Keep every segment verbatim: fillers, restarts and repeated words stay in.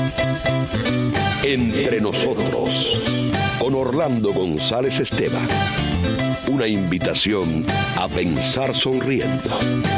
Entre nosotros, con Orlando González Esteban. Una invitación a pensar sonriendo.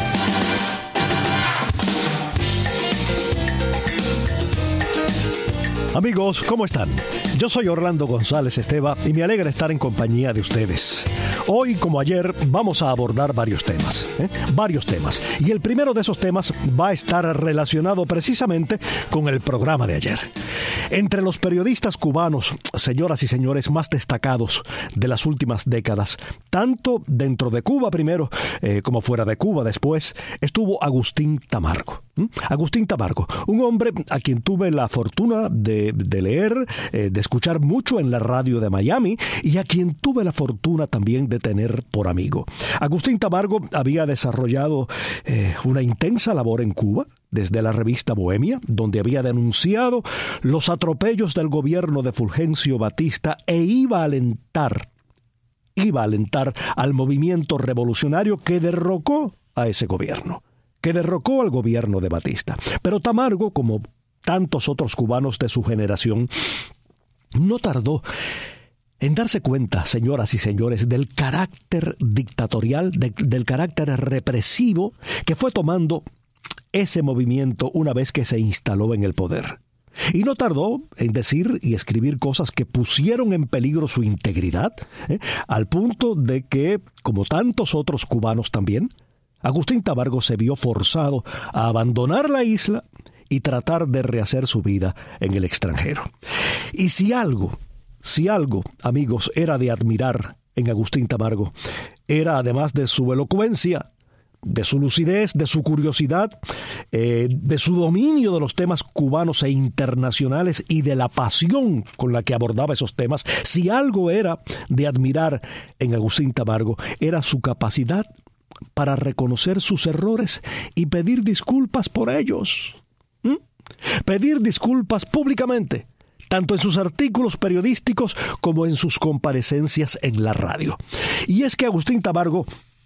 Amigos, ¿cómo están? Yo soy Orlando González Esteban y me alegra estar en compañía de ustedes. Hoy, como ayer, vamos a abordar varios temas, ¿eh? varios temas. Y el primero de esos temas va a estar relacionado precisamente con el programa de ayer. Entre los periodistas cubanos, señoras y señores, más destacados de las últimas décadas, tanto dentro de Cuba primero eh, como fuera de Cuba después, estuvo Agustín Tamargo. ¿Mm? Agustín Tamargo, un hombre a quien tuve la fortuna de, de leer, eh, de escuchar mucho en la radio de Miami y a quien tuve la fortuna también de tener por amigo. Agustín Tamargo había desarrollado eh, una intensa labor en Cuba, desde la revista Bohemia, donde había denunciado los atropellos del gobierno de Fulgencio Batista e iba a alentar, iba a alentar al movimiento revolucionario que derrocó a ese gobierno, que derrocó al gobierno de Batista. Pero Tamargo, como tantos otros cubanos de su generación, no tardó en darse cuenta, señoras y señores, del carácter dictatorial, de, del carácter represivo que fue tomando ese movimiento una vez que se instaló en el poder. Y no tardó en decir y escribir cosas que pusieron en peligro su integridad, ¿eh? al punto de que, como tantos otros cubanos también, Agustín Tamargo se vio forzado a abandonar la isla y tratar de rehacer su vida en el extranjero. Y si algo, si algo, amigos, era de admirar en Agustín Tamargo, era, además de su elocuencia, de su lucidez, de su curiosidad, eh, de su dominio de los temas cubanos e internacionales y de la pasión con la que abordaba esos temas, si algo era de admirar en Agustín Tamargo, era su capacidad para reconocer sus errores y pedir disculpas por ellos. ¿Mm? Pedir disculpas públicamente, tanto en sus artículos periodísticos como en sus comparecencias en la radio. Y es que Agustín Tamargo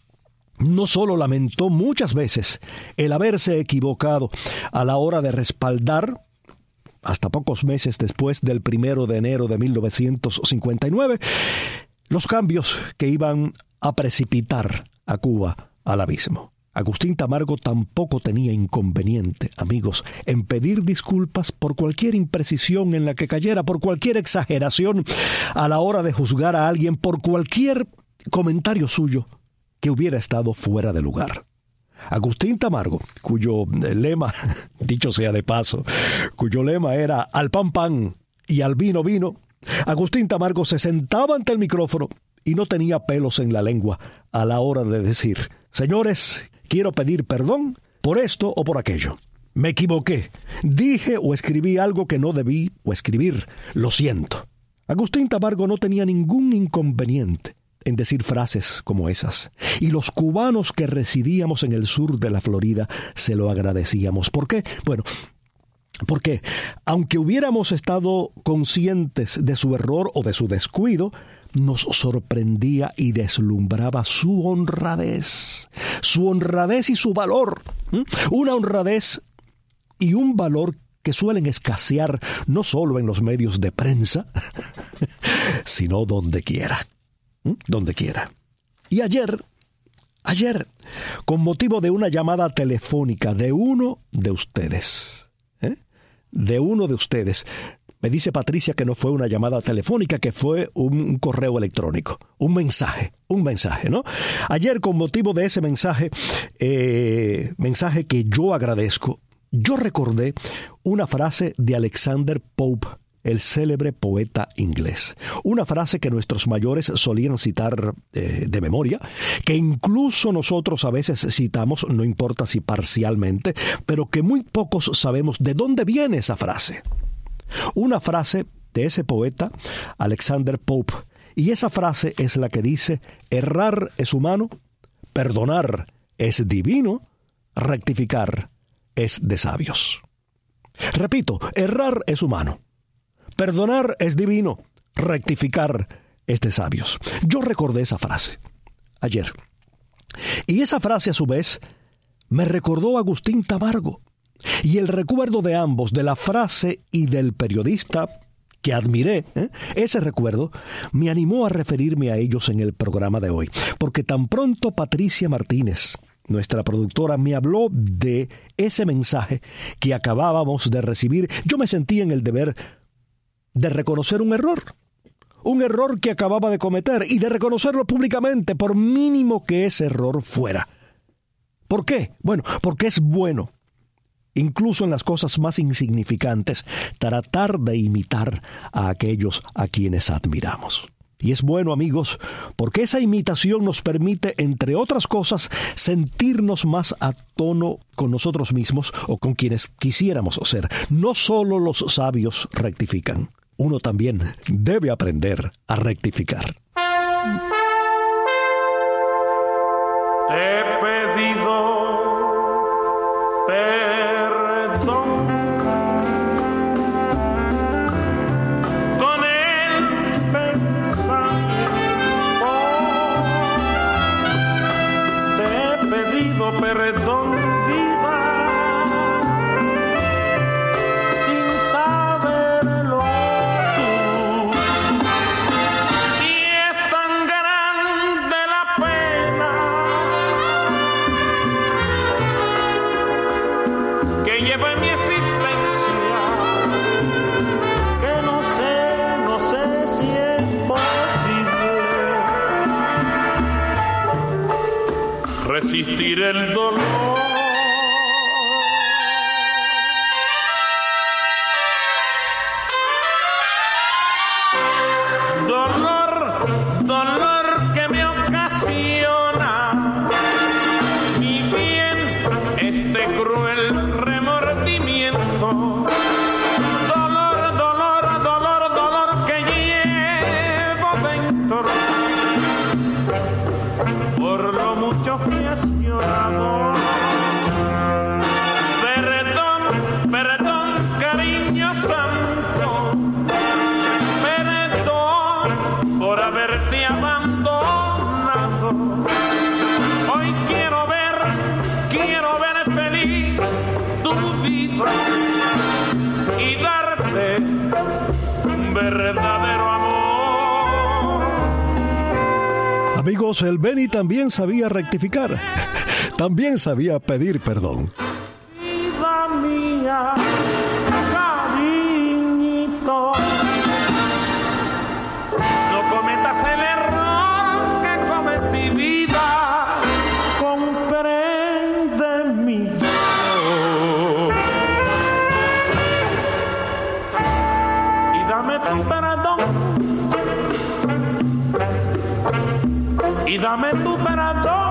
no solo lamentó muchas veces el haberse equivocado a la hora de respaldar, hasta pocos meses después del primero de enero de mil novecientos cincuenta y nueve, los cambios que iban a precipitar a Cuba al abismo. Agustín Tamargo tampoco tenía inconveniente, amigos, en pedir disculpas por cualquier imprecisión en la que cayera, por cualquier exageración a la hora de juzgar a alguien, por cualquier comentario suyo que hubiera estado fuera de lugar. Agustín Tamargo, cuyo lema, dicho sea de paso, cuyo lema era al pan pan y al vino vino, Agustín Tamargo se sentaba ante el micrófono y no tenía pelos en la lengua a la hora de decir: señores, quiero pedir perdón por esto o por aquello. Me equivoqué, dije o escribí algo que no debí o escribir, lo siento. Agustín Tamargo no tenía ningún inconveniente en decir frases como esas. Y los cubanos que residíamos en el sur de la Florida se lo agradecíamos. ¿Por qué? Bueno, porque aunque hubiéramos estado conscientes de su error o de su descuido, nos sorprendía y deslumbraba su honradez, su honradez y su valor. ¿Mm? Una honradez y un valor que suelen escasear no solo en los medios de prensa, sino donde quiera. Donde quiera. Y ayer, ayer, con motivo de una llamada telefónica de uno de ustedes, ¿eh? de uno de ustedes, me dice Patricia que no fue una llamada telefónica, que fue un, un correo electrónico, un mensaje, un mensaje, ¿no? Ayer, con motivo de ese mensaje, eh, mensaje que yo agradezco, yo recordé una frase de Alexander Pope, el célebre poeta inglés. Una frase que nuestros mayores solían citar eh, de memoria, que incluso nosotros a veces citamos, no importa si parcialmente, pero que muy pocos sabemos de dónde viene esa frase. Una frase de ese poeta, Alexander Pope, y esa frase es la que dice: errar es humano, perdonar es divino, rectificar es de sabios. Repito, errar es humano, perdonar es divino, rectificar es de sabios. Yo recordé esa frase ayer. Y esa frase, a su vez, me recordó a Agustín Tamargo. Y el recuerdo de ambos, de la frase y del periodista que admiré, ¿eh? ese recuerdo me animó a referirme a ellos en el programa de hoy. Porque tan pronto Patricia Martínez, nuestra productora, me habló de ese mensaje que acabábamos de recibir, yo me sentí en el deber de reconocer un error. Un error que acababa de cometer y de reconocerlo públicamente, por mínimo que ese error fuera. ¿Por qué? Bueno, porque es bueno, incluso en las cosas más insignificantes, tratar de imitar a aquellos a quienes admiramos. Y es bueno, amigos, porque esa imitación nos permite, entre otras cosas, sentirnos más a tono con nosotros mismos o con quienes quisiéramos ser. No solo los sabios rectifican, uno también debe aprender a rectificar. Te he pedido perdón con el pensamiento. Te he pedido perdón, vida, sin saberlo tú. Y es tan grande la pena que lleva en mi existencia, que no sé, no sé si es posible resistir el dolor. Dolor, dolor que me ocasiona mi bien este cruel remordimiento. Dolor, dolor, dolor, dolor que llevo dentro por lo mucho que has llorado. Perdón, perdón, cariño santo, perdón por haberte abandonado. Hoy quiero ver, quiero ver feliz tu vida y darte un verdadero amor. Amigos, el Beni también sabía rectificar, también sabía pedir perdón. Vida mía, cariñito, no cometas el error que cometí, vida, comprende mi dolor y dame tu perdón, y dame tu perdón.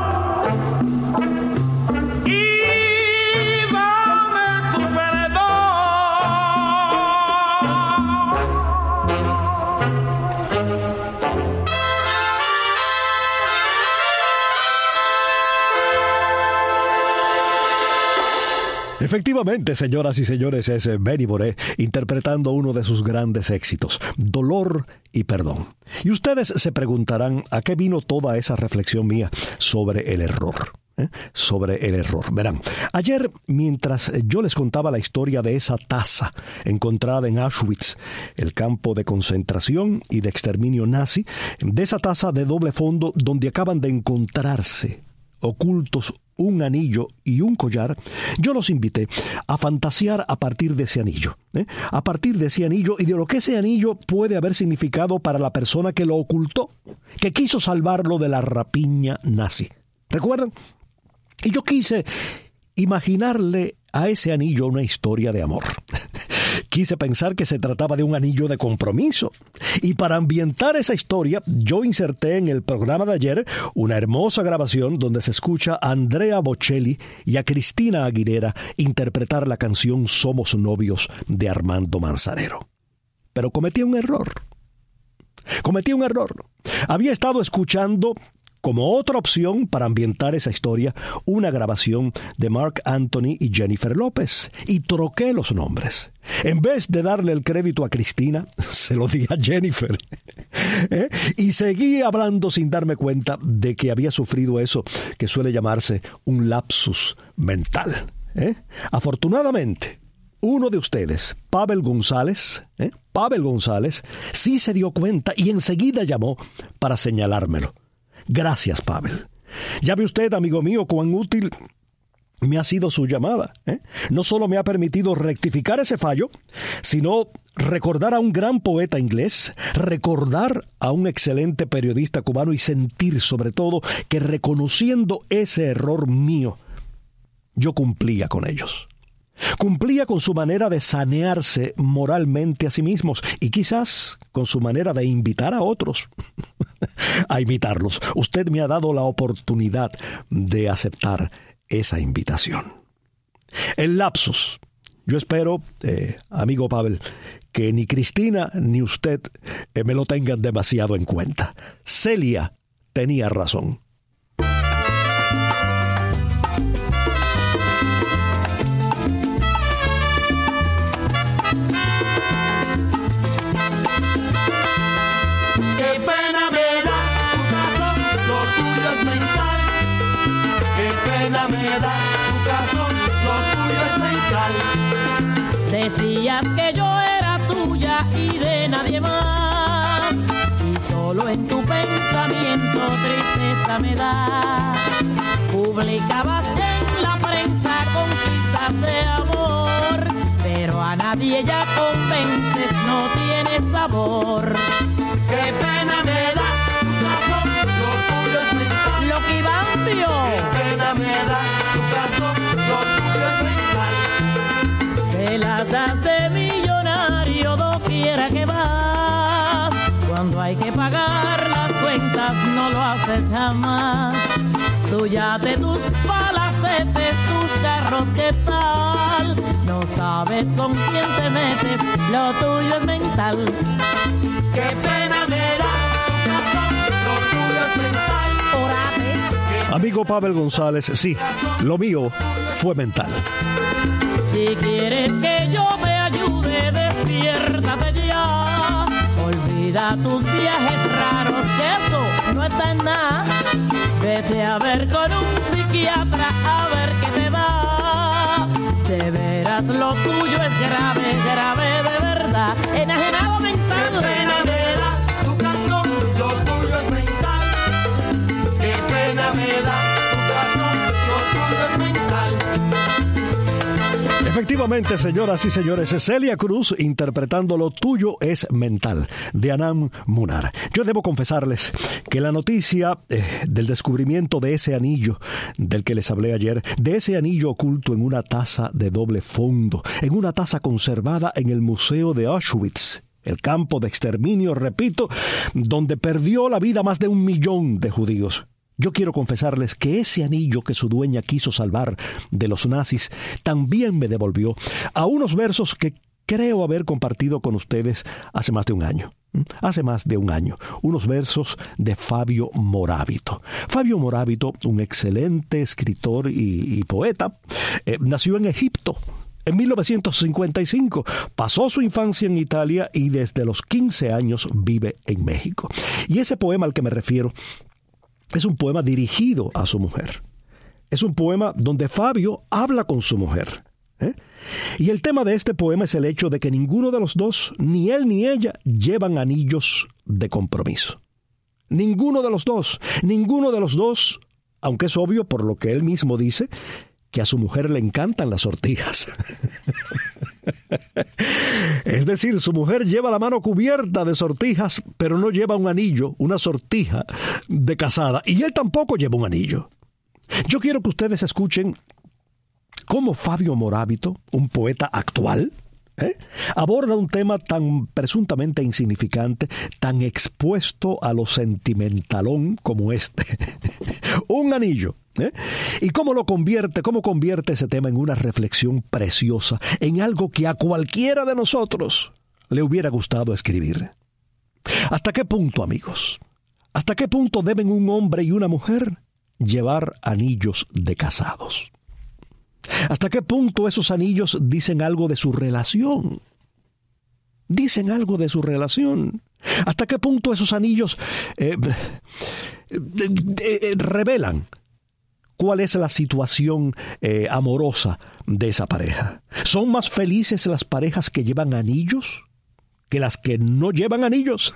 Efectivamente, señoras y señores, es Benny Moré interpretando uno de sus grandes éxitos, Dolor y Perdón. Y ustedes se preguntarán a qué vino toda esa reflexión mía sobre el error. ¿Eh? Sobre el error. Verán, ayer mientras yo les contaba la historia de esa taza encontrada en Auschwitz, el campo de concentración y de exterminio nazi, de esa taza de doble fondo donde acaban de encontrarse ocultos un anillo y un collar, yo los invité a fantasear a partir de ese anillo, ¿eh? a partir de ese anillo y de lo que ese anillo puede haber significado para la persona que lo ocultó, que quiso salvarlo de la rapiña nazi. ¿Recuerdan? Y yo quise imaginarle a ese anillo una historia de amor. Quise pensar que se trataba de un anillo de compromiso. Y para ambientar esa historia, yo inserté en el programa de ayer una hermosa grabación donde se escucha a Andrea Bocelli y a Cristina Aguilera interpretar la canción Somos Novios de Armando Manzanero. Pero cometí un error. Cometí un error. Había estado escuchando, como otra opción para ambientar esa historia, una grabación de Marc Anthony y Jennifer López, y troqué los nombres. En vez de darle el crédito a Cristina, se lo di a Jennifer. ¿Eh? Y seguí hablando sin darme cuenta de que había sufrido eso que suele llamarse un lapsus mental. ¿eh? Afortunadamente, uno de ustedes, Pavel González, ¿eh? Pavel González, sí se dio cuenta y enseguida llamó para señalármelo. Gracias, Pavel. Ya ve usted, amigo mío, cuán útil me ha sido su llamada, ¿eh? No solo me ha permitido rectificar ese fallo, sino recordar a un gran poeta inglés, recordar a un excelente periodista cubano y sentir sobre todo que reconociendo ese error mío, yo cumplía con ellos. Cumplía con su manera de sanearse moralmente a sí mismos y quizás con su manera de invitar a otros a imitarlos. Usted me ha dado la oportunidad de aceptar esa invitación. El lapsus. Yo espero, eh, amigo Pavel, que ni Cristina ni usted eh, me lo tengan demasiado en cuenta. Celia tenía razón. Qué pena me da tu caso, lo tuyo es mental. Qué pena me da tu caso, lo tuyo es mental. Decías que yo era tuya y de nadie más, y solo en tu pensamiento tristeza me da. Publicabas en la prensa conquistas de amor, pero a nadie ya convences, no tienes sabor. Qué pena me da tu caso, lo tuyo es mental. Lo que Iván vio. Qué pena me da tu caso, lo tuyo es mental. Te las das de millonario doquiera que vas. Cuando hay que pagar las cuentas no lo haces jamás. Tú ya de tus palacetes, tus carros, ¿qué tal? No sabes con quién te metes, lo tuyo es mental. Qué pena me da tu caso, lo tuyo es mental. Orate. Amigo Pavel González, sí, lo mío fue mental. Si quieres que yo te ayude, despiértate ya. Olvida tus viajes raros, que eso no está en nada. Vete a ver con un psiquiatra a ver qué te da. De veras lo tuyo es grave, grave de verdad. Enajenado mental. Qué pena me da tu caso, lo tuyo es mental. Qué pena me da tu caso, lo tuyo es mental. Efectivamente, señoras y señores, Celia Cruz interpretando Lo tuyo es mental, de Anam Munar. Yo debo confesarles que la noticia eh, del descubrimiento de ese anillo del que les hablé ayer, de ese anillo oculto en una taza de doble fondo, en una taza conservada en el Museo de Auschwitz, el campo de exterminio, repito, donde perdió la vida más de un millón de judíos. Yo quiero confesarles que ese anillo que su dueña quiso salvar de los nazis también me devolvió a unos versos que creo haber compartido con ustedes hace más de un año. Hace más de un año. Unos versos de Fabio Morábito. Fabio Morábito, un excelente escritor y, y poeta, eh, nació en Egipto en mil novecientos cincuenta y cinco. Pasó su infancia en Italia y desde los quince años vive en México. Y ese poema al que me refiero es un poema dirigido a su mujer. Es un poema donde Fabio habla con su mujer. ¿eh? Y el tema de este poema es el hecho de que ninguno de los dos, ni él ni ella, llevan anillos de compromiso. Ninguno de los dos, ninguno de los dos, aunque es obvio por lo que él mismo dice, que a su mujer le encantan las sortijas. Es decir, su mujer lleva la mano cubierta de sortijas, pero no lleva un anillo, una sortija de casada. Y él tampoco lleva un anillo. Yo quiero que ustedes escuchen cómo Fabio Morábito, un poeta actual, ¿eh? aborda un tema tan presuntamente insignificante, tan expuesto a lo sentimentalón como este. Un anillo. ¿Eh? Y cómo lo convierte, cómo convierte ese tema en una reflexión preciosa, en algo que a cualquiera de nosotros le hubiera gustado escribir. ¿Hasta qué punto, amigos? ¿Hasta qué punto deben un hombre y una mujer llevar anillos de casados? ¿Hasta qué punto esos anillos dicen algo de su relación? Dicen algo de su relación. ¿Hasta qué punto esos anillos eh, eh, eh, revelan cuál es la situación eh, amorosa de esa pareja. ¿Son más felices las parejas que llevan anillos que las que no llevan anillos?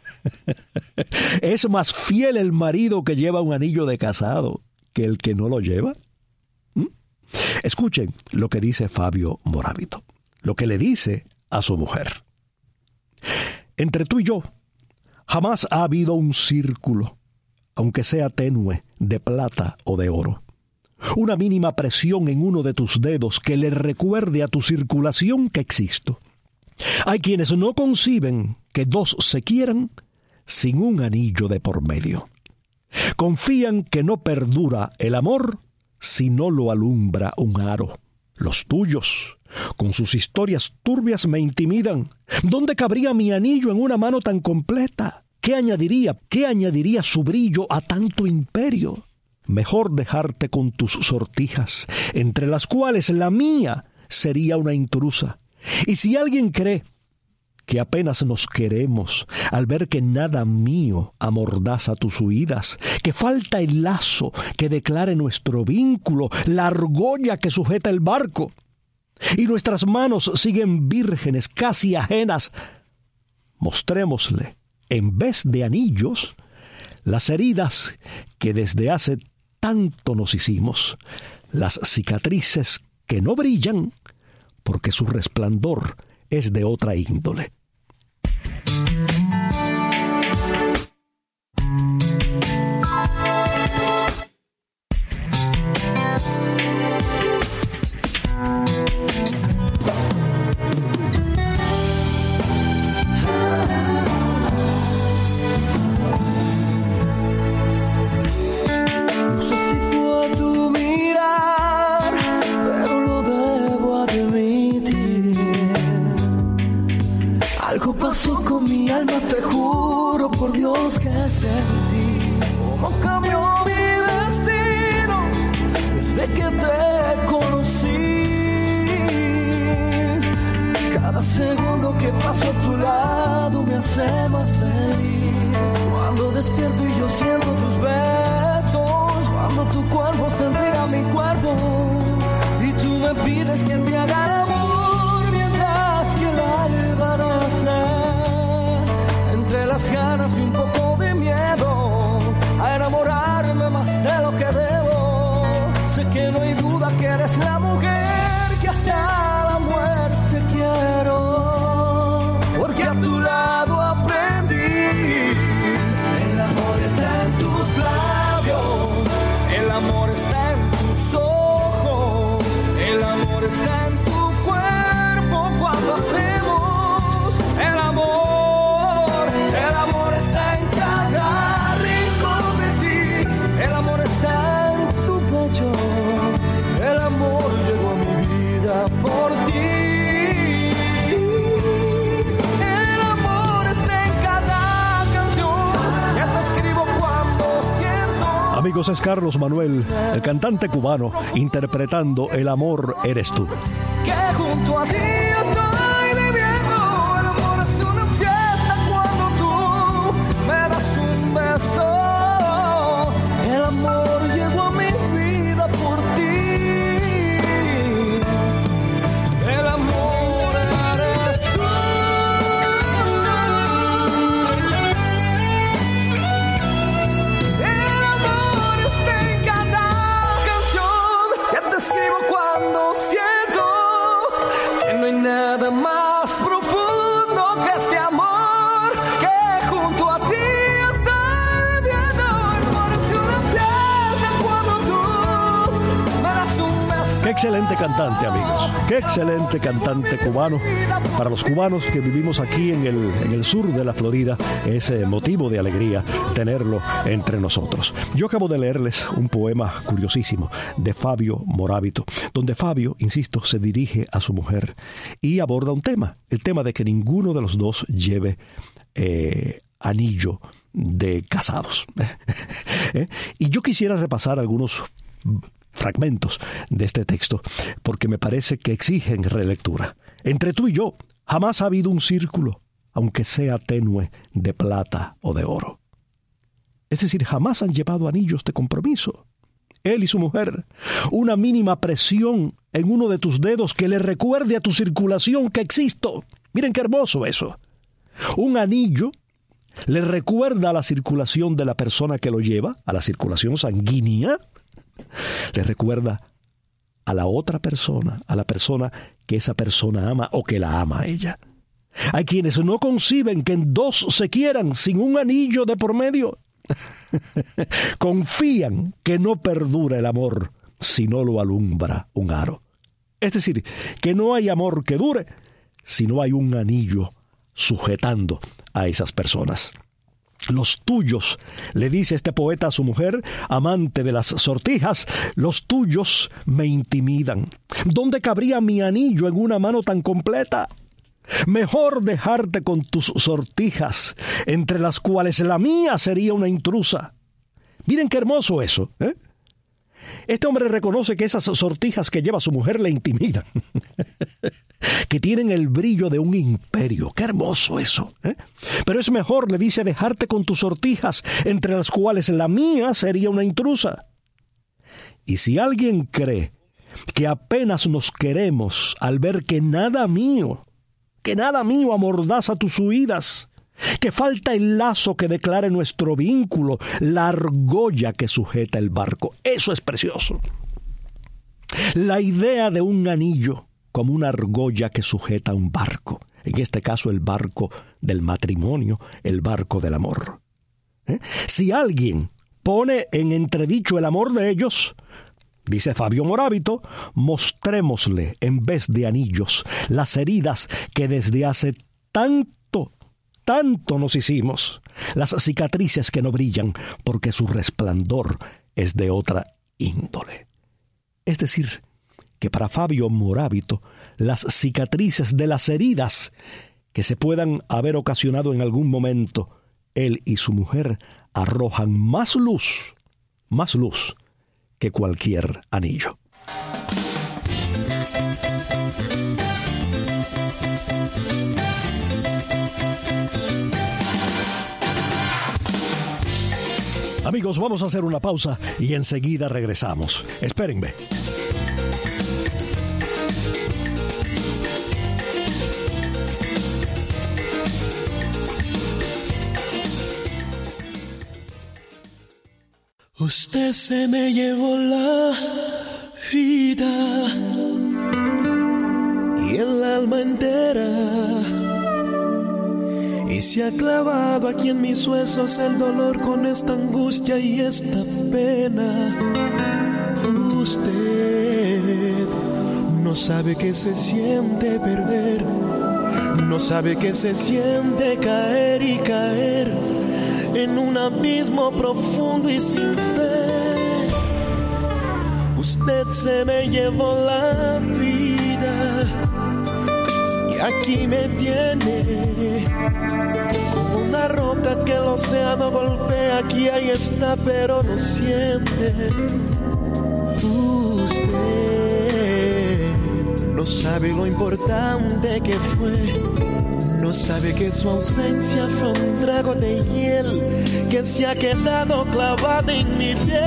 ¿Es más fiel el marido que lleva un anillo de casado que el que no lo lleva? ¿Mm? Escuchen lo que dice Fabio Moravito, lo que le dice a su mujer. Entre tú y yo, jamás ha habido un círculo, aunque sea tenue, de plata o de oro. Una mínima presión en uno de tus dedos que le recuerde a tu circulación que existo. Hay quienes no conciben que dos se quieran sin un anillo de por medio. Confían que no perdura el amor si no lo alumbra un aro. Los tuyos, con sus historias turbias, me intimidan. ¿Dónde cabría mi anillo en una mano tan completa? ¿Qué añadiría, qué añadiría su brillo a tanto imperio? Mejor dejarte con tus sortijas, entre las cuales la mía sería una intrusa. Y si alguien cree que apenas nos queremos al ver que nada mío amordaza tus huidas, que falta el lazo que declare nuestro vínculo, la argolla que sujeta el barco, y nuestras manos siguen vírgenes, casi ajenas, mostrémosle, en vez de anillos, las heridas que desde hace tanto nos hicimos, las cicatrices que no brillan, porque su resplandor es de otra índole. No sé si fue tu mirar, pero lo debo admitir. Algo pasó con mi alma, te juro por Dios que sentí cómo cambió mi destino desde que te conocí. Cada segundo que paso a tu lado me hace más feliz. Cuando despierto y yo siento tus besos, cuando tu cuerpo se entrega a mi cuerpo y tú me pides que te haga el amor mientras que el alba nace. Entre las ganas y un poco de miedo a enamorarme más de lo que debo, sé que no hay duda que eres la mujer que hasta la muerte quiero, porque a tu lado aprendí. El amor está en tus labios, el amor está en tus ojos, el amor está en tu cuerpo cuando hacemos el amor. El amor está en cada rincón de ti, el amor está en tu pecho, el amor llegó a mi vida por ti. El amor está en cada canción que te escribo cuando siento. Amigos, es Carlos Manuel, el cantante cubano, interpretando El amor eres tú. Que junto a ti estoy viviendo. El amor es una fiesta cuando tú me das un beso. El amor llegó a mi vida por ti. El amor eres tú. El amor está en cada canción que te escribo cuando siento que no hay nada más profundo que este amor que junto a ti estoy viviendo. El amor es una fiesta cuando tú me das un beso. Qué excelente cantante, amigos. Qué excelente cantante cubano. Para los cubanos que vivimos aquí en el, en el sur de la Florida, es eh, motivo de alegría tenerlo entre nosotros. Yo acabo de leerles un poema curiosísimo de Fabio Moravito, donde Fabio, insisto, se dirige a su mujer y aborda un tema, el tema de que ninguno de los dos lleve eh, anillo de casados. ¿Eh? Y yo quisiera repasar algunos fragmentos de este texto, porque me parece que exigen relectura. Entre tú y yo, jamás ha habido un círculo, aunque sea tenue, de plata o de oro. Es decir, jamás han llevado anillos de compromiso. él y su mujer, una mínima presión en uno de tus dedos que le recuerde a tu circulación que existo. Miren qué hermoso eso. Un anillo le recuerda a la circulación de la persona que lo lleva, a la circulación sanguínea, le recuerda a la otra persona, a la persona que esa persona ama o que la ama a ella. Hay quienes no conciben que en dos se quieran sin un anillo de por medio. Confían que no perdura el amor si no lo alumbra un aro. Es decir, que no hay amor que dure si no hay un anillo sujetando a esas personas. Los tuyos, le dice este poeta a su mujer, amante de las sortijas, los tuyos me intimidan. ¿Dónde cabría mi anillo en una mano tan completa? Mejor dejarte con tus sortijas, entre las cuales la mía sería una intrusa. Miren qué hermoso eso, ¿eh? Este hombre reconoce que esas sortijas que lleva su mujer le intimidan, que tienen el brillo de un imperio. ¡Qué hermoso eso! ¿eh? Pero es mejor, le dice, dejarte con tus sortijas, entre las cuales la mía sería una intrusa. Y si alguien cree que apenas nos queremos al ver que nada mío, que nada mío amordaza tus huidas, que falta el lazo que declare nuestro vínculo, la argolla que sujeta el barco. Eso es precioso. La idea de un anillo como una argolla que sujeta un barco, en este caso el barco del matrimonio, el barco del amor. ¿Eh? Si alguien pone en entredicho el amor de ellos, dice Fabio Morábito, mostrémosle en vez de anillos las heridas que desde hace tanto Tanto nos hicimos, las cicatrices que no brillan porque su resplandor es de otra índole. Es decir, que para Fabio Morábito, las cicatrices de las heridas que se puedan haber ocasionado en algún momento, él y su mujer arrojan más luz, más luz que cualquier anillo. Amigos, vamos a hacer una pausa y enseguida regresamos. Espérenme. Usted se me llevó la vida y el alma entera, y se ha clavado aquí en mis huesos el dolor con esta angustia y esta pena. Usted no sabe que se siente perder, no sabe que se siente caer y caer en un abismo profundo y sin fe. Usted se me llevó la vida y aquí me tiene como una roca que el océano golpea. Aquí ahí está, pero no siente. Usted no sabe lo importante que fue, no sabe que su ausencia fue un trago de hiel que se ha quedado clavado en mi piel.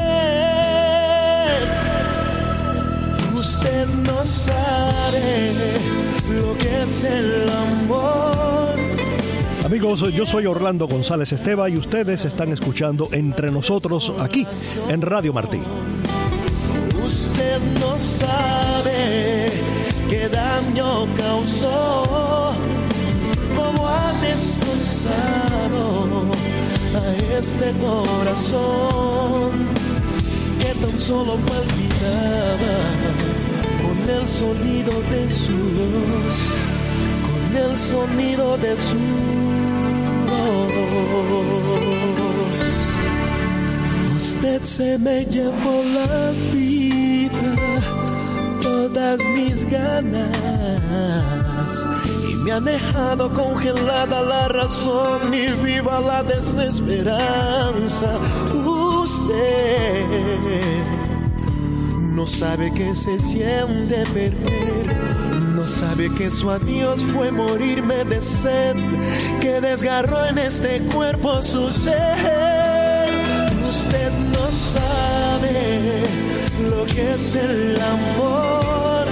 Usted no sabe lo que es el amor. Amigos, yo soy Orlando González Esteva y ustedes están escuchando Entre Nosotros aquí en Radio Martí. Usted no sabe qué daño causó, cómo ha destrozado a este corazón que tan solo palpitaba con el sonido de su voz, con el sonido de su voz. Usted se me llevó la vida, todas mis ganas, y me ha dejado congelada la razón y viva la desesperanza. Usted no sabe que se siente perder, no sabe que su adiós fue morirme de sed, que desgarró en este cuerpo su ser. Usted no sabe lo que es el amor.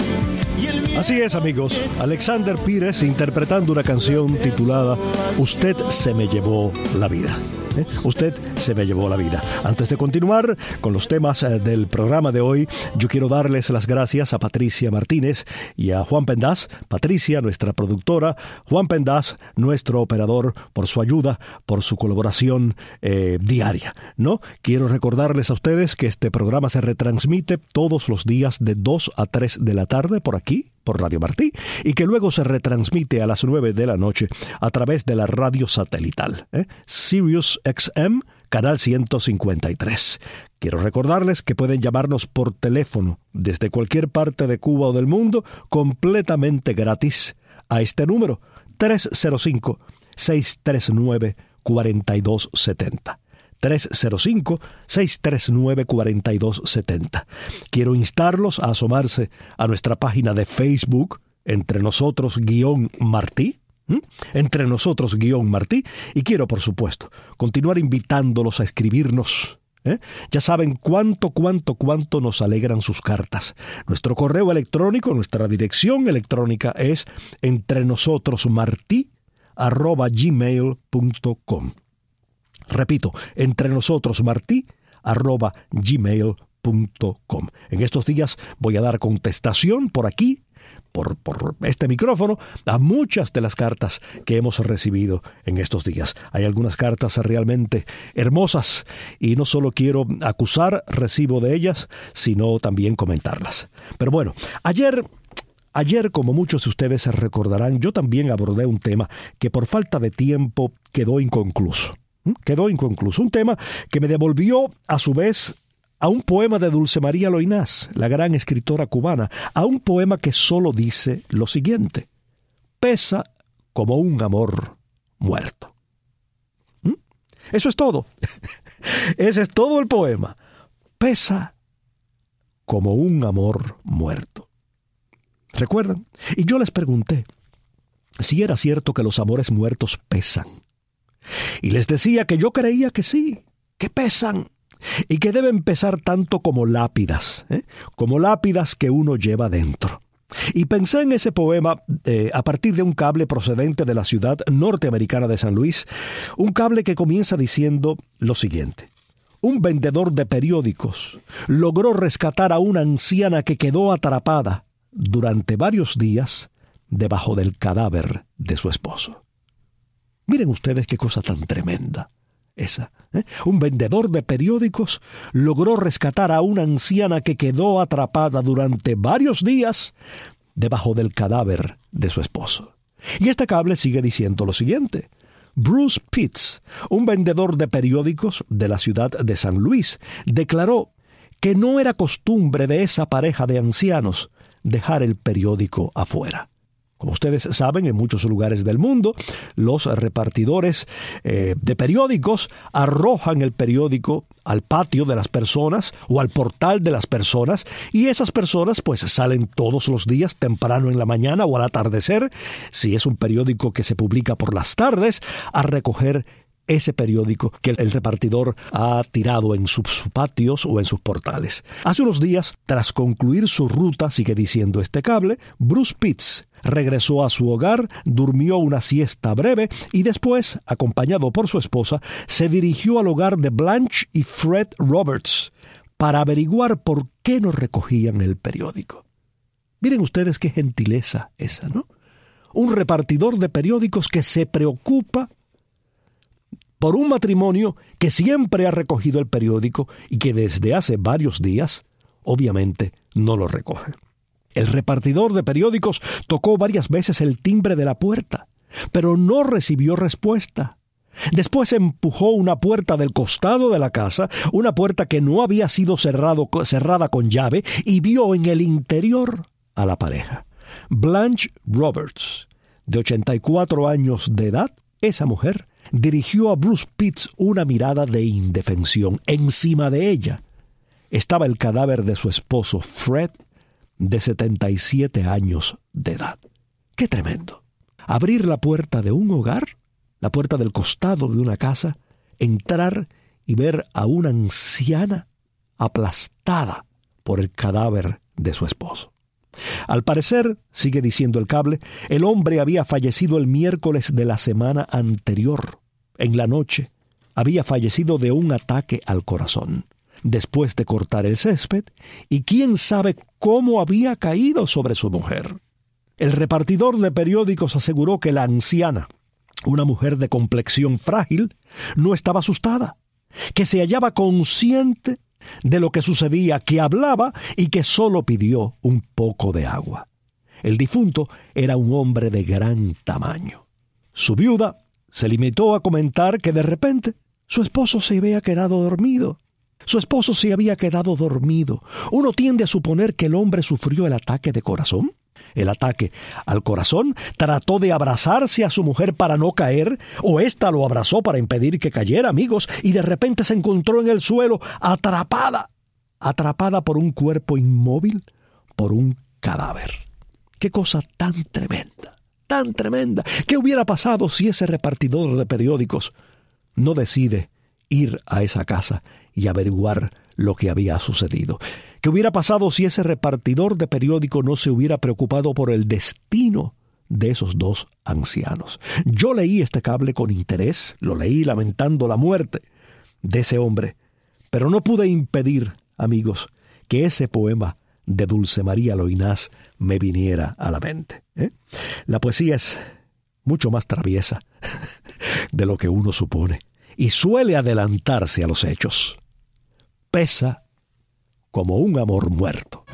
Y el miedo. Así es, amigos. Alexander Pires interpretando una canción titulada Usted se me llevó la vida. ¿Eh? Usted se me llevó la vida. Antes de continuar con los temas eh, del programa de hoy, yo quiero darles las gracias a Patricia Martínez y a Juan Pendaz. Patricia, nuestra productora, Juan Pendaz, nuestro operador, por su ayuda, por su colaboración eh, diaria, ¿no? Quiero recordarles a ustedes que este programa se retransmite todos los días de dos a tres de la tarde por aquí, por Radio Martí, y que luego se retransmite a las nueve de la noche a través de la radio satelital, ¿eh? Sirius X M, canal ciento cincuenta y tres. Quiero recordarles que pueden llamarnos por teléfono desde cualquier parte de Cuba o del mundo completamente gratis a este número tres cero cinco, seis tres nueve, cuatro dos siete cero. tres cero cinco, seis tres nueve, cuatro dos siete cero. Quiero instarlos a asomarse a nuestra página de Facebook, Entre Nosotros guión Martí, ¿Mm? Entre Nosotros guión Martí, y quiero, por supuesto, continuar invitándolos a escribirnos. ¿Eh? Ya saben cuánto, cuánto, cuánto nos alegran sus cartas. Nuestro correo electrónico, nuestra dirección electrónica es entrenosotrosmartí arroba gmail punto com. Repito, entrenosotrosmartí arroba gmail punto com. En estos días voy a dar contestación por aquí, por, por este micrófono, a muchas de las cartas que hemos recibido en estos días. Hay algunas cartas realmente hermosas y no solo quiero acusar recibo de ellas, sino también comentarlas. Pero bueno, ayer... Ayer, como muchos de ustedes se recordarán, yo también abordé un tema que por falta de tiempo quedó inconcluso. Quedó inconcluso. Un tema que me devolvió, a su vez, a un poema de Dulce María Loinás, la gran escritora cubana, a un poema que solo dice lo siguiente: pesa como un amor muerto. ¿Mm? Eso es todo. Ese es todo el poema. Pesa como un amor muerto. ¿Recuerdan? Y yo les pregunté si era cierto que los amores muertos pesan. Y les decía que yo creía que sí, que pesan, y que deben pesar tanto como lápidas, ¿eh? como lápidas que uno lleva dentro. Y pensé en ese poema eh, a partir de un cable procedente de la ciudad norteamericana de San Luis, un cable que comienza diciendo lo siguiente: un vendedor de periódicos logró rescatar a una anciana que quedó atrapada durante varios días debajo del cadáver de su esposo. Miren ustedes qué cosa tan tremenda esa. ¿eh? Un vendedor de periódicos logró rescatar a una anciana que quedó atrapada durante varios días debajo del cadáver de su esposo. Y este cable sigue diciendo lo siguiente: Bruce Pitts, un vendedor de periódicos de la ciudad de San Luis, declaró que no era costumbre de esa pareja de ancianos dejar el periódico afuera. Como ustedes saben, en muchos lugares del mundo, los repartidores eh, de periódicos arrojan el periódico al patio de las personas o al portal de las personas, y esas personas pues salen todos los días temprano en la mañana o al atardecer, si es un periódico que se publica por las tardes, a recoger ese periódico que el repartidor ha tirado en sus patios o en sus portales. Hace unos días, tras concluir su ruta, sigue diciendo este cable, Bruce Pitts regresó a su hogar, durmió una siesta breve y después, acompañado por su esposa, se dirigió al hogar de Blanche y Fred Roberts para averiguar por qué no recogían el periódico. Miren ustedes qué gentileza esa, ¿no? Un repartidor de periódicos que se preocupa por un matrimonio que siempre ha recogido el periódico y que desde hace varios días, obviamente, no lo recoge. El repartidor de periódicos tocó varias veces el timbre de la puerta, pero no recibió respuesta. Después empujó una puerta del costado de la casa, una puerta que no había sido cerrado, cerrada con llave, y vio en el interior a la pareja. Blanche Roberts, de ochenta y cuatro años de edad, esa mujer dirigió a Bruce Pitts una mirada de indefensión. Encima de ella estaba el cadáver de su esposo, Fred, de setenta y siete años de edad. ¡Qué tremendo! Abrir la puerta de un hogar, la puerta del costado de una casa, entrar y ver a una anciana aplastada por el cadáver de su esposo. Al parecer, sigue diciendo el cable, el hombre había fallecido el miércoles de la semana anterior. En la noche, había fallecido de un ataque al corazón, después de cortar el césped, y quién sabe cómo había caído sobre su mujer. El repartidor de periódicos aseguró que la anciana, una mujer de complexión frágil, no estaba asustada, que se hallaba consciente de lo que sucedía, que hablaba y que solo pidió un poco de agua. El difunto era un hombre de gran tamaño. Su viuda se limitó a comentar que de repente su esposo se había quedado dormido. Su esposo se había quedado dormido. Uno tiende a suponer que el hombre sufrió el ataque de corazón. El ataque al corazón, trató de abrazarse a su mujer para no caer, o ésta lo abrazó para impedir que cayera, amigos, y de repente se encontró en el suelo atrapada, atrapada por un cuerpo inmóvil, por un cadáver. ¡Qué cosa tan tremenda, tan tremenda! ¿Qué hubiera pasado si ese repartidor de periódicos no decide ir a esa casa y averiguar lo que había sucedido? ¿Qué hubiera pasado si ese repartidor de periódico no se hubiera preocupado por el destino de esos dos ancianos? Yo leí este cable con interés, lo leí lamentando la muerte de ese hombre, pero no pude impedir, amigos, que ese poema de Dulce María Loinás me viniera a la mente. ¿eh? La poesía es mucho más traviesa de lo que uno supone y suele adelantarse a los hechos. Pesa como un amor muerto.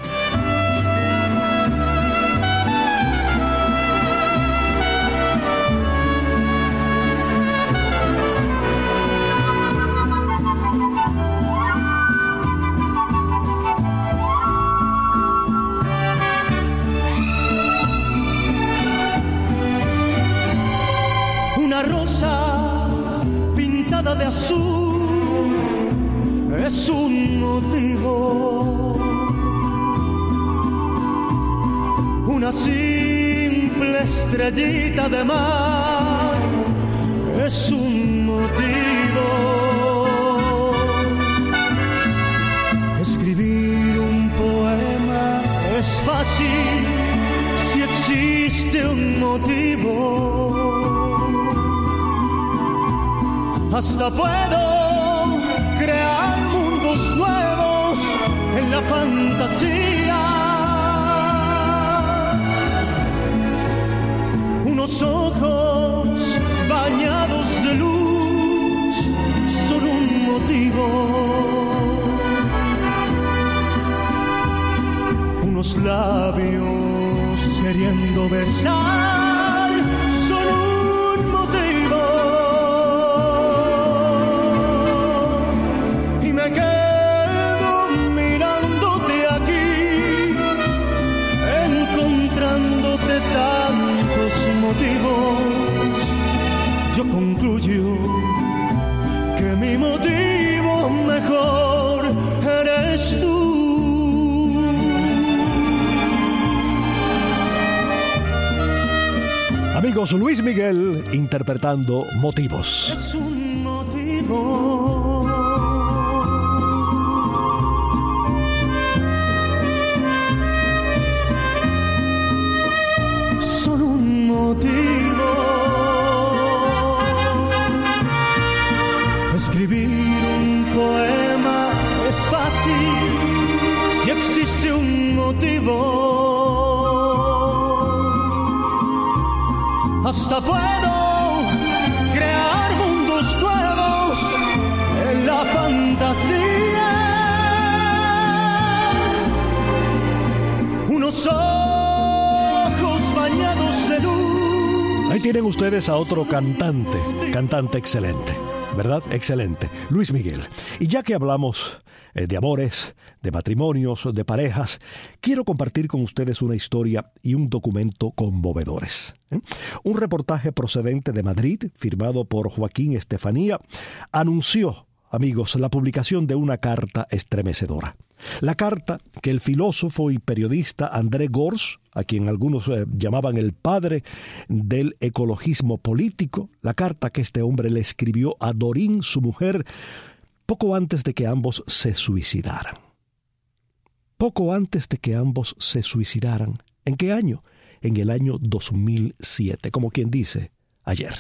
Una rosa pintada de azul es un motivo, una simple estrellita de mar es un motivo, escribir un poema es fácil si existe un motivo, hasta puedo crear mundos nuevos en la fantasía. Unos ojos bañados de luz son un motivo. Unos labios queriendo besar son un motivo. Yo concluyo que mi motivo mejor eres tú. Amigos, Luis Miguel interpretando Motivos. Es un motivo. Son un motivo. Escribir un poema es fácil si existe un motivo. Hasta puedo crear mundos nuevos en la fantasía. Unos ojos bañados de luz. Ahí tienen ustedes a otro cantante, cantante excelente. ¿Verdad? Excelente. Luis Miguel. Y ya que hablamos eh, de amores, de matrimonios, de parejas, quiero compartir con ustedes una historia y un documento conmovedores. ¿Eh? Un reportaje procedente de Madrid, firmado por Joaquín Estefanía, anunció, amigos, la publicación de una carta estremecedora. La carta que el filósofo y periodista André Gorz, a quien algunos eh, llamaban el padre del ecologismo político, la carta que este hombre le escribió a Doreen, su mujer, poco antes de que ambos se suicidaran. Poco antes de que ambos se suicidaran. ¿En qué año? En el año dos mil siete, como quien dice, ayer.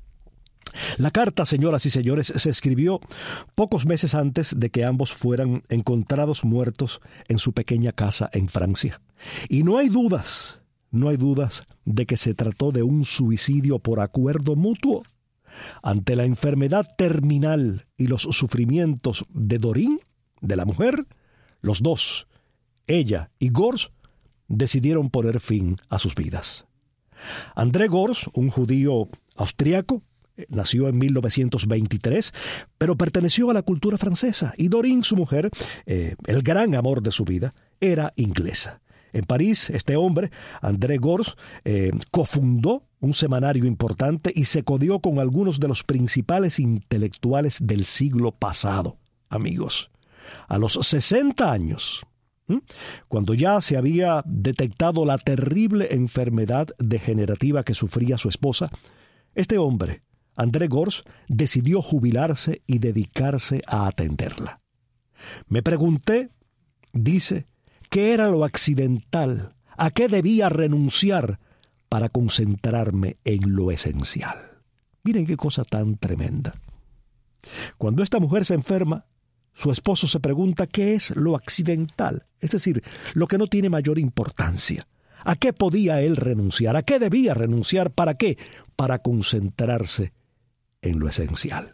La carta, señoras y señores, se escribió pocos meses antes de que ambos fueran encontrados muertos en su pequeña casa en Francia. Y no hay dudas, no hay dudas de que se trató de un suicidio por acuerdo mutuo. Ante la enfermedad terminal y los sufrimientos de Doreen, de la mujer, los dos, ella y Gors, decidieron poner fin a sus vidas. André Gors, un judío austriaco, nació en mil novecientos veintitrés, pero perteneció a la cultura francesa, y Doreen, su mujer, eh, el gran amor de su vida, era inglesa. En París, este hombre, André Gors, eh, cofundó un semanario importante y se codió con algunos de los principales intelectuales del siglo pasado. Amigos, a los sesenta años, ¿m? cuando ya se había detectado la terrible enfermedad degenerativa que sufría su esposa, este hombre, André Gors, decidió jubilarse y dedicarse a atenderla. Me pregunté, dice, ¿qué era lo accidental? ¿A qué debía renunciar para concentrarme en lo esencial? Miren qué cosa tan tremenda. Cuando esta mujer se enferma, su esposo se pregunta qué es lo accidental, es decir, lo que no tiene mayor importancia. ¿A qué podía él renunciar? ¿A qué debía renunciar? ¿Para qué? Para concentrarse en lo esencial.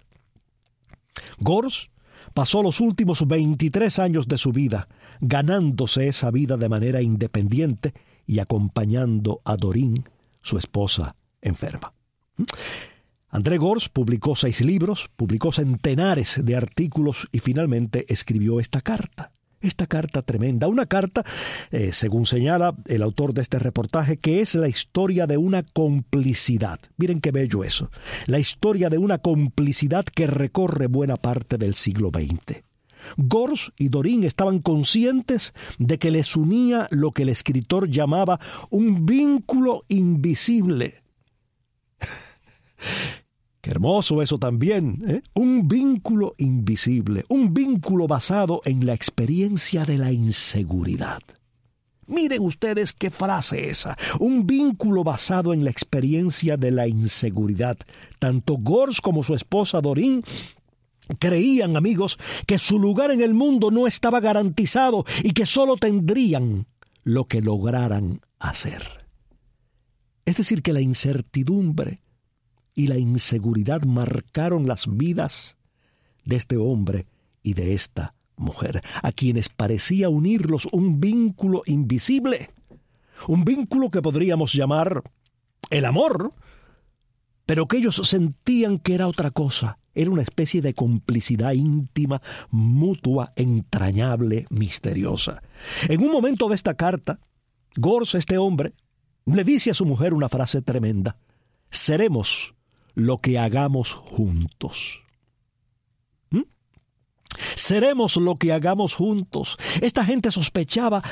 Gors pasó los últimos veintitrés años de su vida ganándose esa vida de manera independiente y acompañando a Doreen, su esposa enferma. André Gors publicó seis libros, publicó centenares de artículos y finalmente escribió esta carta. Esta carta tremenda, una carta, eh, según señala el autor de este reportaje, que es la historia de una complicidad. Miren qué bello eso. La historia de una complicidad que recorre buena parte del siglo veinte. Gors y Doreen estaban conscientes de que les unía lo que el escritor llamaba un vínculo invisible. Qué hermoso eso también, ¿eh? Un vínculo invisible, un vínculo basado en la experiencia de la inseguridad. Miren ustedes qué frase esa, un vínculo basado en la experiencia de la inseguridad. Tanto Gors como su esposa Doreen creían, amigos, que su lugar en el mundo no estaba garantizado y que solo tendrían lo que lograran hacer. Es decir, que la incertidumbre y la inseguridad marcaron las vidas de este hombre y de esta mujer, a quienes parecía unirlos un vínculo invisible, un vínculo que podríamos llamar el amor, pero que ellos sentían que era otra cosa, era una especie de complicidad íntima, mutua, entrañable, misteriosa. En un momento de esta carta, Gors, este hombre, le dice a su mujer una frase tremenda: seremos lo que hagamos juntos. ¿Mm? Seremos lo que hagamos juntos. Esta gente sospechaba,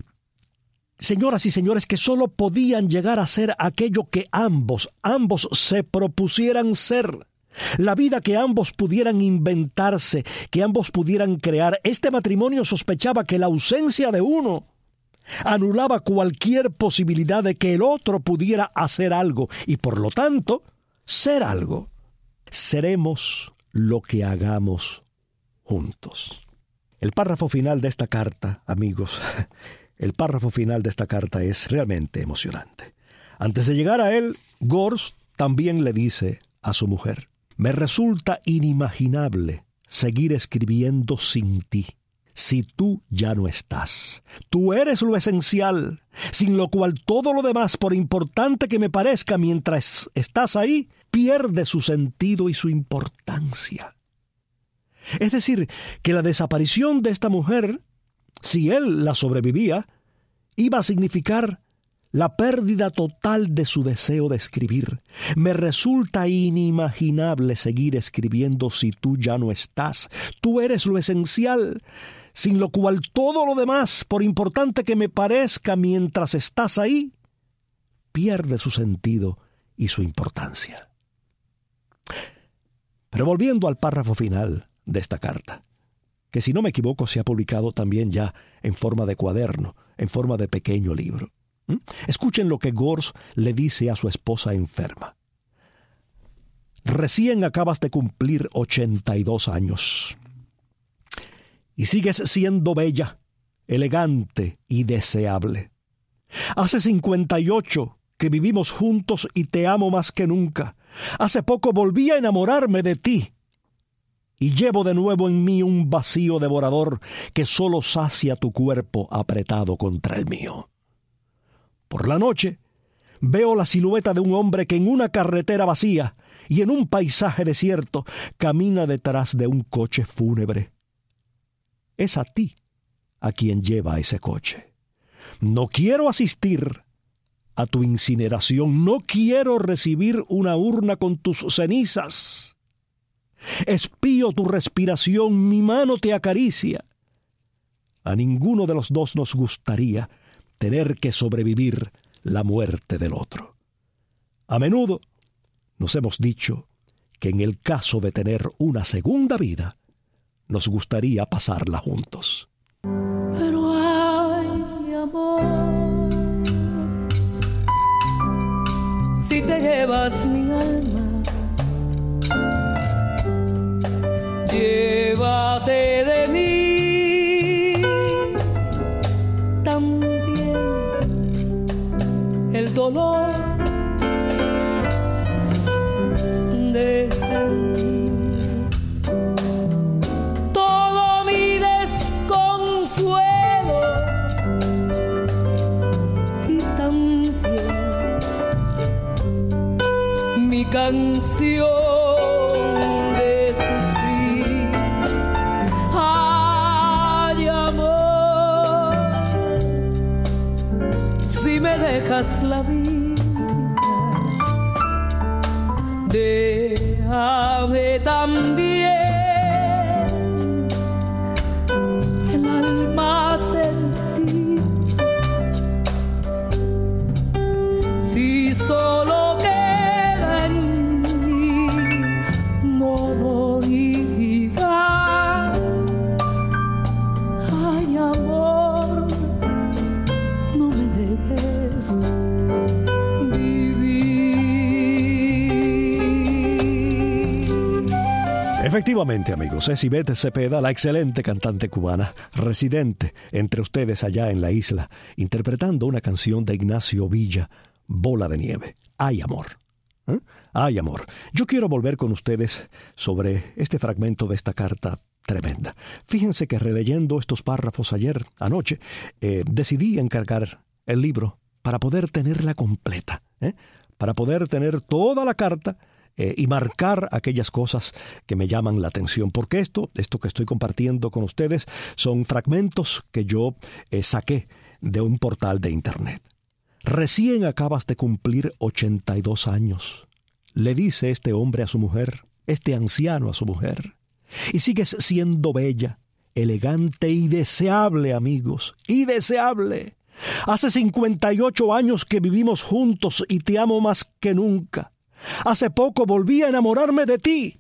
señoras y señores, que solo podían llegar a ser aquello que ambos, ambos se propusieran ser. La vida que ambos pudieran inventarse, que ambos pudieran crear. Este matrimonio sospechaba que la ausencia de uno anulaba cualquier posibilidad de que el otro pudiera hacer algo y, por lo tanto, ser algo. Seremos lo que hagamos juntos. El párrafo final de esta carta, amigos, el párrafo final de esta carta es realmente emocionante. Antes de llegar a él, Gors también le dice a su mujer: me resulta inimaginable seguir escribiendo sin ti, si tú ya no estás. Tú eres lo esencial, sin lo cual todo lo demás, por importante que me parezca mientras estás ahí, pierde su sentido y su importancia. Es decir, que la desaparición de esta mujer, si él la sobrevivía, iba a significar la pérdida total de su deseo de escribir. Me resulta inimaginable seguir escribiendo si tú ya no estás. Tú eres lo esencial, sin lo cual todo lo demás, por importante que me parezca mientras estás ahí, pierde su sentido y su importancia. Pero volviendo al párrafo final de esta carta, que si no me equivoco se ha publicado también ya en forma de cuaderno, en forma de pequeño libro. ¿Mm? Escuchen lo que Gors le dice a su esposa enferma. Recién acabas de cumplir ochenta y dos años y sigues siendo bella, elegante y deseable. Hace cincuenta y ocho que vivimos juntos y te amo más que nunca. Hace poco volví a enamorarme de ti y llevo de nuevo en mí un vacío devorador que solo sacia tu cuerpo apretado contra el mío. Por la noche veo la silueta de un hombre que en una carretera vacía y en un paisaje desierto camina detrás de un coche fúnebre. Es a ti a quien lleva ese coche. No quiero asistir a tu incineración, no quiero recibir una urna con tus cenizas. Espío tu respiración, mi mano te acaricia. A ninguno de los dos nos gustaría tener que sobrevivir la muerte del otro. A menudo nos hemos dicho que en el caso de tener una segunda vida, nos gustaría pasarla juntos. Pero ay, amor, si te llevas mi alma, llévate de mí también el dolor de mí, todo mi desconsuelo y también mi canción de sufrir. Ay, amor, si me dejas la vida, déjame también el alma sentir. Si solo queda en mí, no morirá. Ay, amor, no me dejes vivir. Efectivamente, amigos, es Ivette Cepeda, la excelente cantante cubana, residente entre ustedes allá en la isla, interpretando una canción de Ignacio Villa, Bola de Nieve. ¡Ay, amor! ¿Eh? ¡Ay, amor! Yo quiero volver con ustedes sobre este fragmento de esta carta tremenda. Fíjense que releyendo estos párrafos ayer, anoche, eh, decidí encargar el libro para poder tenerla completa, ¿eh? para poder tener toda la carta eh, y marcar aquellas cosas que me llaman la atención. Porque esto, esto que estoy compartiendo con ustedes, son fragmentos que yo eh, saqué de un portal de internet. Recién acabas de cumplir ochenta y dos años, le dice este hombre a su mujer, este anciano a su mujer, y sigues siendo bella, elegante y deseable, amigos, y deseable. Hace cincuenta y ocho años que vivimos juntos y te amo más que nunca. Hace poco volví a enamorarme de ti.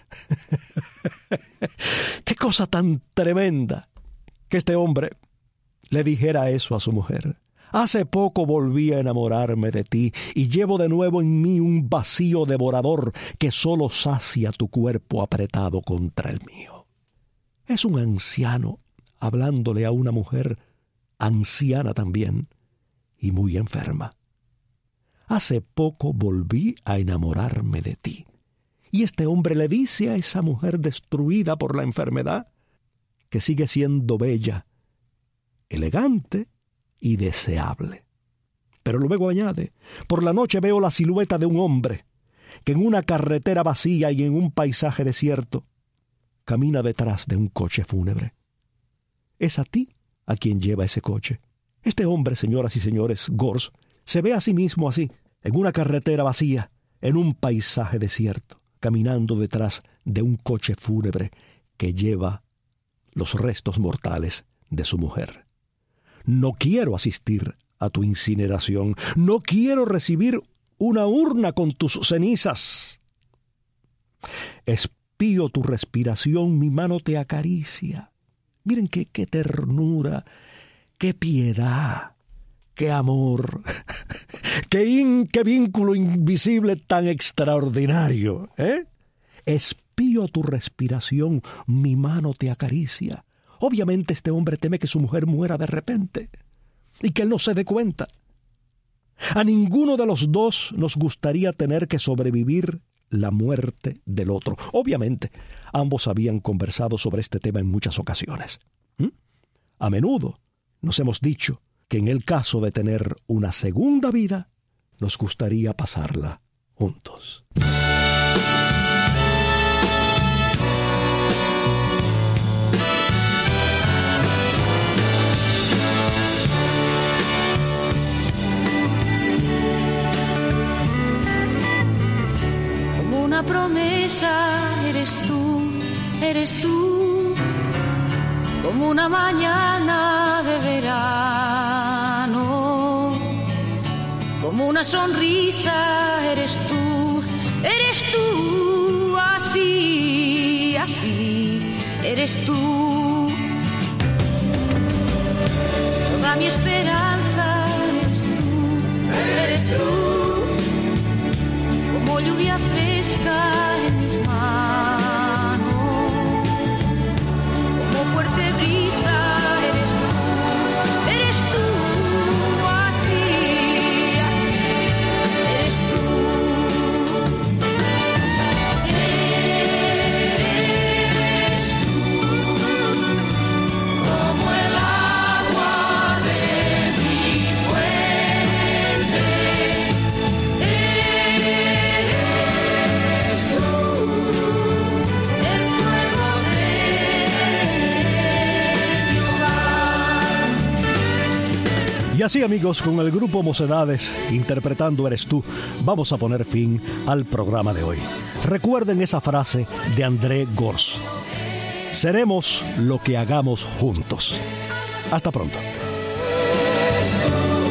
Qué cosa tan tremenda que este hombre le dijera eso a su mujer. Hace poco volví a enamorarme de ti y llevo de nuevo en mí un vacío devorador que solo sacia tu cuerpo apretado contra el mío. Es un anciano hablándole a una mujer anciana también y muy enferma. Hace poco volví a enamorarme de ti. Y este hombre le dice a esa mujer destruida por la enfermedad que sigue siendo bella, elegante y deseable. Pero luego añade, por la noche veo la silueta de un hombre que en una carretera vacía y en un paisaje desierto camina detrás de un coche fúnebre. Es a ti a quien lleva ese coche. Este hombre, señoras y señores, Gors, se ve a sí mismo así, en una carretera vacía, en un paisaje desierto, caminando detrás de un coche fúnebre que lleva los restos mortales de su mujer. No quiero asistir a tu incineración. No quiero recibir una urna con tus cenizas. espío tu respiración, mi mano te acaricia. Miren qué, qué ternura, qué piedad, qué amor, qué, in, qué vínculo invisible tan extraordinario, ¿eh? Espío tu respiración, mi mano te acaricia. Obviamente este hombre teme que su mujer muera de repente y que él no se dé cuenta. A ninguno de los dos nos gustaría tener que sobrevivir la muerte del otro. Obviamente, ambos habían conversado sobre este tema en muchas ocasiones. ¿Mm? A menudo nos hemos dicho que en el caso de tener una segunda vida, nos gustaría pasarla juntos. Una promesa eres tú, eres tú, como una mañana de verano, como una sonrisa eres tú, eres tú, así, así, eres tú. Toda mi esperanza eres tú, eres tú. Como lluvia fresca en mis manos, como fuerte brisa eres tú, eres tú, así, así, eres tú. Eres tú, como el agua de mi fuente. Y así, amigos, con el grupo Mocedades interpretando Eres tú, vamos a poner fin al programa de hoy. Recuerden esa frase de André Gorz: seremos lo que hagamos juntos. Hasta pronto. Eres tú.